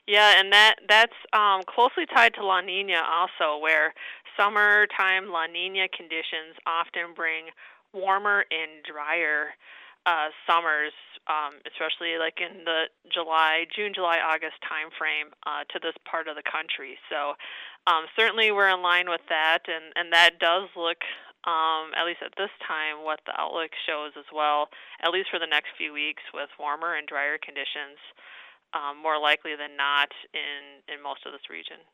Yeah, and that's closely tied to La Nina also, where summertime La Nina conditions often bring warmer and drier summers, especially like in the June, July, August time frame to this part of the country. So certainly we're in line with that, and that does look. At least at this time, what the outlook shows as well, at least for the next few weeks, with warmer and drier conditions more likely than not in most of this region.